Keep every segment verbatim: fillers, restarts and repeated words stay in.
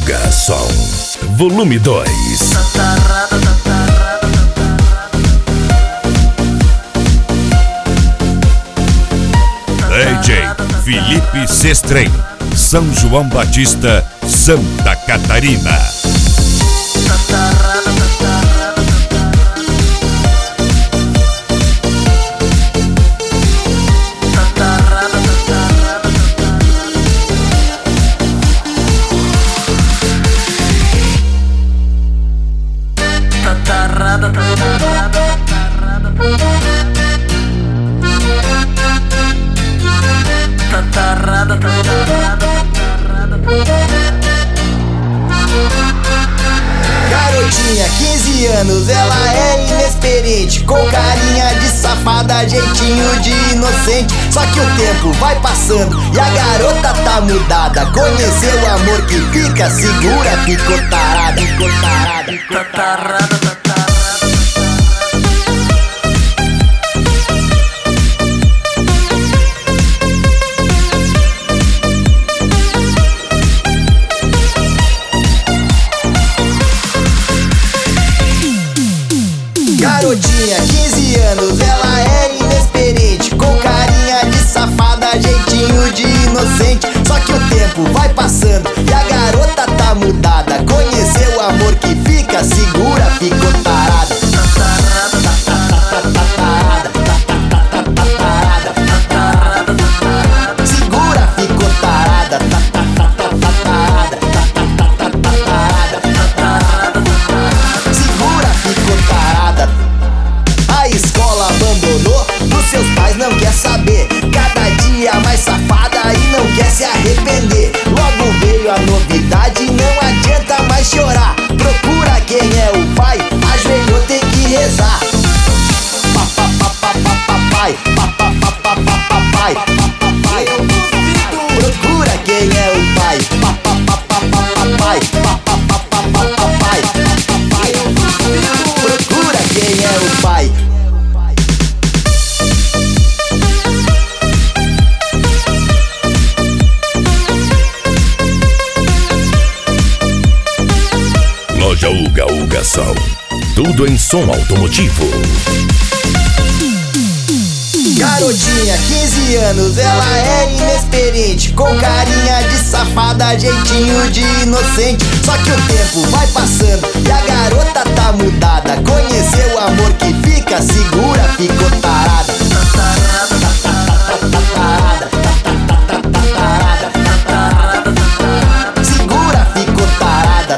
Uga Som, volume dois. D J Felipe Sestrem, São João Batista, Santa Catarina. Garotinha, quinze anos, ela é inexperiente, com carinha de safada, jeitinho de inocente. Só que o tempo vai passando e a garota tá mudada. Conheceu o amor que fica, segura, ficou tarada, ficou tarada, ficou tarada. Garotinha, quinze anos, ela é inexperiente, com carinha de safada, jeitinho de inocente. Só que o tempo vai passando e a garota tá mudada. Conheceu o amor que fica, segura, ficou tarada. Segura, ficou tarada. Segura, ficou tarada. A escola abandonou, dos seus pais não quer saber. Cada dia mais safada e não quer se arrepender. Logo veio a novidade, não adianta mais chorar. Procura quem é o pai, ajoelhou, tem que rezar. Papai, papai, papai. Procura quem é o pai. Papai, papai. Procura quem é o pai. Loja Uga Uga Som, tudo em som automotivo. Garotinha, quinze anos, ela é inexperiente, com carinha de safada, jeitinho de inocente. Só que o tempo vai passando e a garota tá mudada. Conheceu o amor que fica, segura, ficou tarada. Segura, ficou tarada.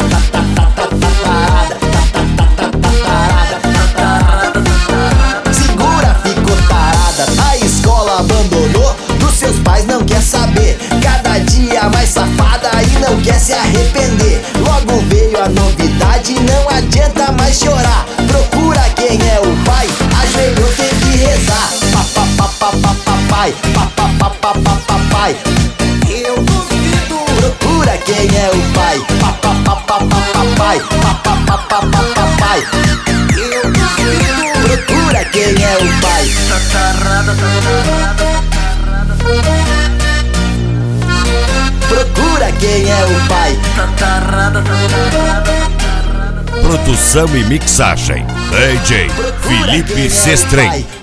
Segura, ficou tarada. A escola abandonou, dos seus pais não quer saber. Cada dia mais safada e não quer se arrepender. Logo veio a novidade, não adianta mais chorar. Procura quem é o pai, ajoelhou, tem que rezar. Papai, papai. Eu duvido. Procura quem é o pai. Papai, papai. Eu duvido. Procura quem é o pai. Procura quem é o pai. Produção e mixagem, D J Felipe Sestrem.